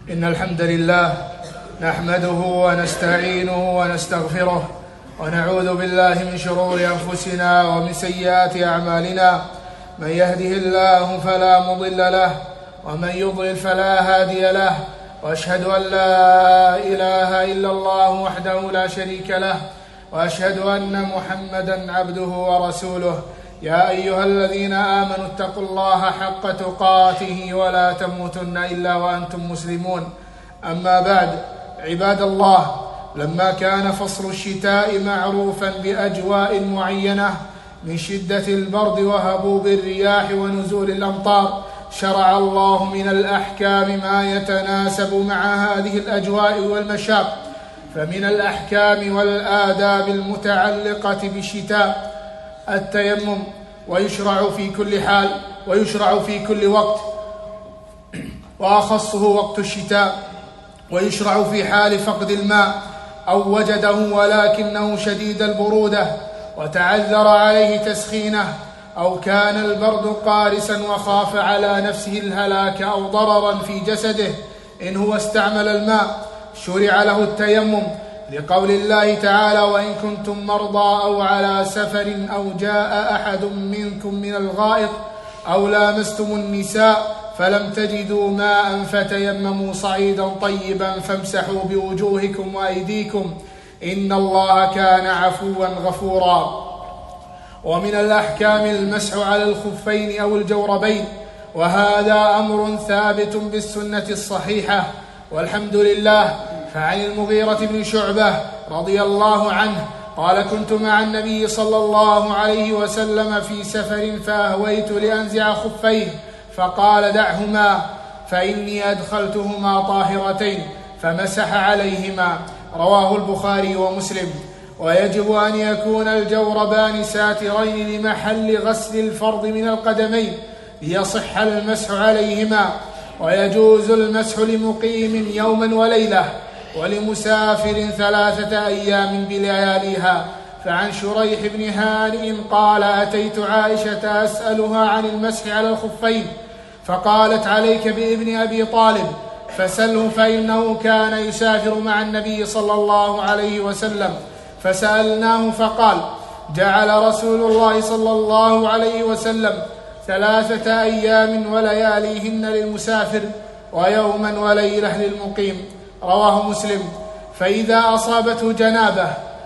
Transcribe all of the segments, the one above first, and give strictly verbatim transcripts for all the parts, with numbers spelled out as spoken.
إن الحمد لله نحمده ونستعينه ونستغفره ونعوذ بالله من شرور أنفسنا ومن سيئات أعمالنا. من يهده الله فلا مضل له ومن يضلل فلا هادي له، وأشهد أن لا إله إلا الله وحده لا شريك له، وأشهد أن محمدًا عبده ورسوله. يا أيها الذين آمنوا اتقوا الله حق تقاته ولا تموتن إلا وأنتم مسلمون. أما بعد، عباد الله، لما كان فصل الشتاء معروفا بأجواء معينة من شدة البرد وهبوب الرياح ونزول الأمطار، شرع الله من الأحكام ما يتناسب مع هذه الأجواء والمشاق. فمن الأحكام والآداب المتعلقة بالشتاء التيمم، ويشرع في كل حال ويشرع في كل وقت، وأخصه وقت الشتاء. ويشرع في حال فقد الماء أو وجده ولكنه شديد البرودة وتعذر عليه تسخينه، أو كان البرد قارسا وخاف على نفسه الهلاك أو ضررا في جسده. إن هو استعمل الماء شرع له التيمم، لقول الله تعالى: وإن كنتم مرضى أو على سفر أو جاء أحد منكم من الغائط أو لامستم النساء فلم تجدوا ماء فتيمموا صعيدا طيبا فامسحوا بوجوهكم وأيديكم إن الله كان عفوا غفورا. ومن الأحكام المسح على الخفين أو الجوربين، وهذا أمر ثابت بالسنة الصحيحة والحمد لله. فعن المغيرة بن شعبة رضي الله عنه قال: كنت مع النبي صلى الله عليه وسلم في سفر فأهويت لأنزع خفيه فقال: دعهما فإني أدخلتهما طاهرتين، فمسح عليهما. رواه البخاري ومسلم. ويجب أن يكون الجوربان ساترين لمحل غسل الفرض من القدمين ليصح المسح عليهما. ويجوز المسح لمقيم يوما وليلة، ولمسافر ثلاثة أيام بلياليها. فعن شريح بن هانئ قال: أتيت عائشة أسألها عن المسح على الخفين، فقالت: عليك بابن أبي طالب فسله، فإنه كان يسافر مع النبي صلى الله عليه وسلم. فسألناه فقال: جعل رسول الله صلى الله عليه وسلم ثلاثة أيام ولياليهن للمسافر ويوما وليلة للمقيم. رواه مسلم. فإذا أصابته جنابة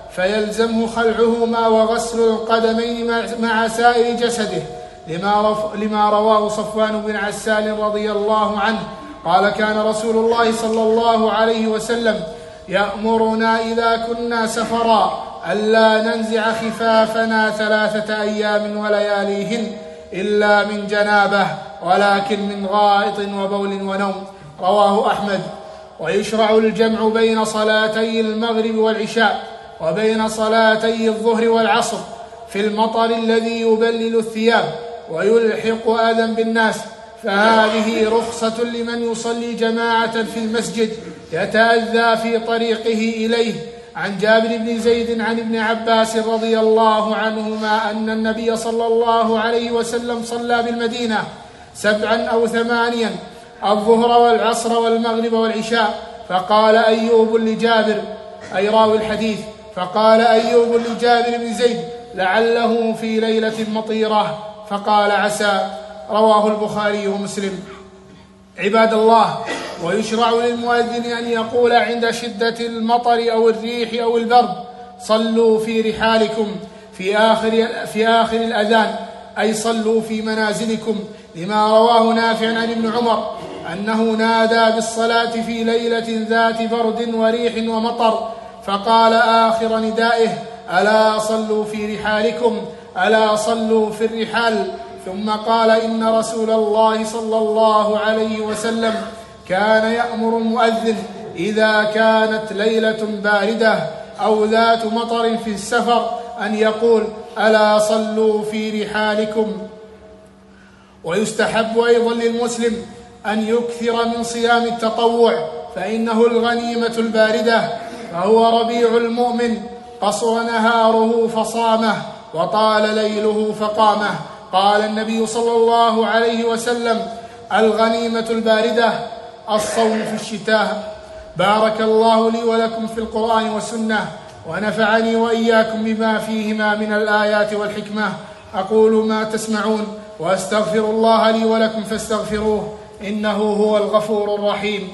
فيلزمه خلعهما وغسل القدمين مع سائر جسده، لما, لما رواه صفوان بن عسال رضي الله عنه قال: كان رسول الله صلى الله عليه وسلم يأمرنا إذا كنا سفرا ألا ننزع خفافنا ثلاثة أيام ولياليهن إلا من جنابه، ولكن من غائط وبول ونوم. رواه أحمد. ويشرع الجمع بين صلاتي المغرب والعشاء وبين صلاتي الظهر والعصر في المطر الذي يبلل الثياب ويلحق أذى بالناس، فهذه رخصة لمن يصلي جماعة في المسجد يتأذى في طريقه إليه. عن جابر بن زيد عن ابن عباس رضي الله عنهما أن النبي صلى الله عليه وسلم صلى بالمدينة سبعا أو ثمانيا، الظهر والعصر والمغرب والعشاء. فقال أيوب لجابر، أي راوي الحديث، فقال أيوب لجابر بن زيد: لعله في ليلة مطيرة، فقال: عسى. رواه البخاري ومسلم. عباد الله، ويشرع للمؤذن أن يقول عند شدة المطر أو الريح أو البرد: صلوا في رحالكم في آخر, في آخر الأذان، أي صلوا في منازلكم، لما رواه نافع عن ابن عمر أنه نادى بالصلاة في ليلة ذات برد وريح ومطر، فقال آخر ندائه: ألا صلوا في رحالكم، ألا صلوا في الرحال. ثم قال: إن رسول الله صلى الله عليه وسلم كان يأمر المؤذن إذا كانت ليلة باردة أو ذات مطر في السفر أن يقول: ألا صلوا في رحالكم. ويستحب أيضا للمسلم أن يكثر من صيام التطوع، فإنه الغنيمة الباردة، فهو ربيع المؤمن، قصر نهاره فصامه وطال ليله فقامه. قال النبي صلى الله عليه وسلم: الغنيمة الباردة الصوم في الشتاء. بارك الله لي ولكم في القرآن والسنة، ونفعني وإياكم بما فيهما من الآيات والحكمة. أقول ما تسمعون، وأستغفر الله لي ولكم فاستغفروه، إنه هو الغفور الرحيم.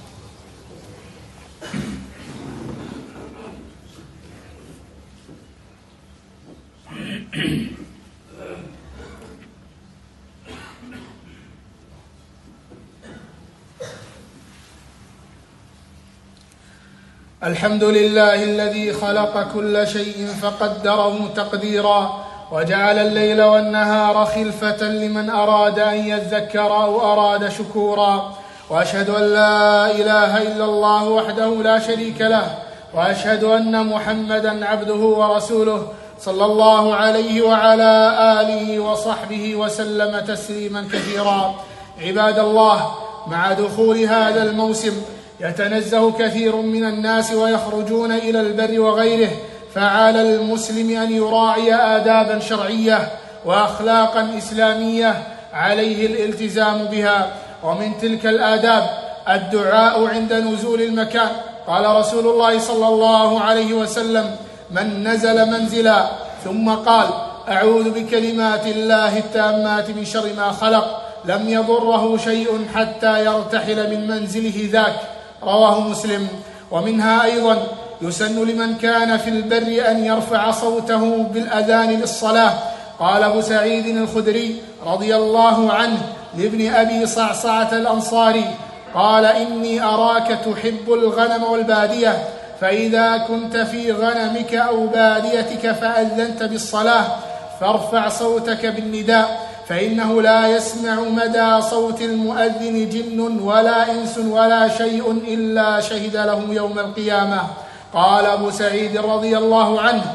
الحمد لله الذي خلق كل شيء فقدره تقديرا، وجعل الليل والنهار خلفة لمن أراد أن يذكر أو أراد شكورا. وأشهد أن لا إله إلا الله وحده لا شريك له، وأشهد أن محمدًا عبده ورسوله صلى الله عليه وعلى آله وصحبه وسلم تسليما كثيرا. عباد الله، مع دخول هذا الموسم يتنزه كثير من الناس ويخرجون إلى البر وغيره، فعلى المسلم أن يراعي آدابا شرعية وأخلاقا إسلامية عليه الالتزام بها. ومن تلك الآداب الدعاء عند نزول المكان. قال رسول الله صلى الله عليه وسلم: من نزل منزلا ثم قال: أعوذ بكلمات الله التامات من شر ما خلق، لم يضره شيء حتى يرتحل من منزله ذاك. رواه مسلم. ومنها أيضا يسن لمن كان في البر أن يرفع صوته بالأذان للصلاة. قال أبو سعيد الخدري رضي الله عنه لابن أبي صعصعة الأنصاري: قال: إني أراك تحب الغنم والبادية، فإذا كنت في غنمك أو باديتك فأذنت بالصلاة فارفع صوتك بالنداء، فإنه لا يسمع مدى صوت المؤذن جن ولا إنس ولا شيء إلا شهد له يوم القيامة. قال أبو سعيد رضي الله عنه: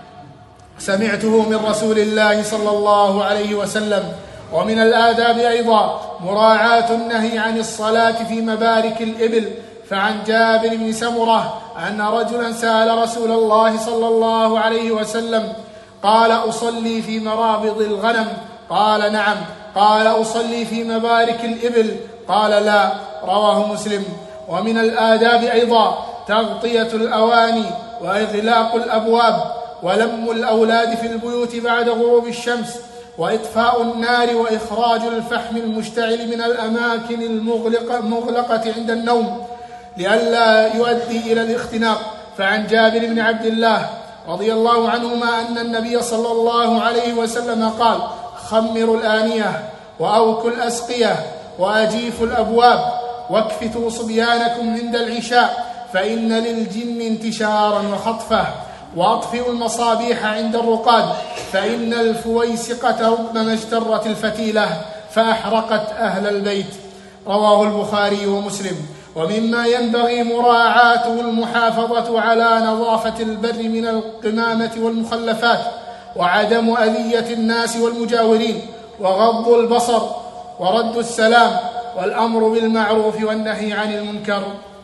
سمعته من رسول الله صلى الله عليه وسلم. ومن الآداب أيضا مراعاة النهي عن الصلاة في مبارك الإبل. فعن جابر بن سمرة أن رجلا سأل رسول الله صلى الله عليه وسلم قال: أصلي في مرابض الغنم؟ قال: نعم. قال: أصلي في مبارك الإبل؟ قال: لا. رواه مسلم. ومن الآداب أيضا تغطية الأواني وإغلاق الأبواب، ولم الأولاد في البيوت بعد غروب الشمس، وإطفاء النار، وإخراج الفحم المشتعل من الأماكن المغلقة عند النوم لئلا يؤدي إلى الاختناق. فعن جابر بن عبد الله رضي الله عنهما أن النبي صلى الله عليه وسلم قال: خمروا الآنية، وأوكوا الأسقية، وأجيفوا الأبواب، واكفتوا صبيانكم عند العشاء، فإن للجن انتشارا وخطفة، وأطفئوا المصابيح عند الرقاد، فإن الفويسقة ربما اجترت الفتيلة فأحرقت أهل البيت. رواه البخاري ومسلم. ومما ينبغي مراعاته المحافظة على نظافة البر من القمامة والمخلفات، وعدم أذية الناس والمجاورين، وغض البصر، ورد السلام، والأمر بالمعروف والنهي عن المنكر.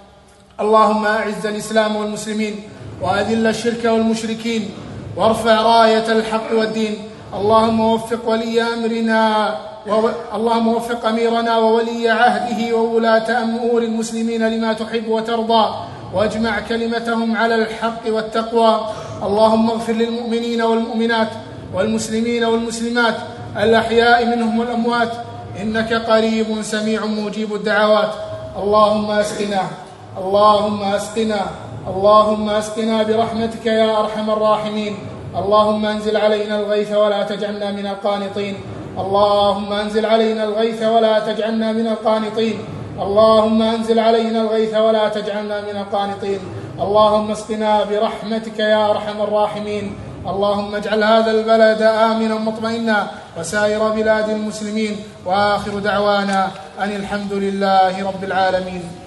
اللهم أعز الإسلام والمسلمين، وأذل الشرك والمشركين، وارفع راية الحق والدين. اللهم وفق ولي أمرنا و... اللهم وفق أميرنا وولي عهده وولاة أمور المسلمين لما تحب وترضى، واجمع كلمتهم على الحق والتقوى. اللهم اغفر للمؤمنين والمؤمنات والمسلمين والمسلمات الأحياء منهم والأموات، إنك قريب سميع مجيب الدعوات. اللهم أسقنا اللهم أسقنا اللهم أسقنا برحمتك يا أرحم الراحمين. اللهم أنزل علينا الغيث ولا تجعلنا من القانطين. اللهم أنزل علينا الغيث ولا تجعلنا من القانطين. اللهم أنزل علينا الغيث ولا تجعلنا من القانطين. اللهم اسقنا برحمتك يا أرحم الراحمين. اللهم اجعل هذا البلد آمنا مطمئنا وسائر بلاد المسلمين، وآخر دعوانا أن الحمد لله رب العالمين.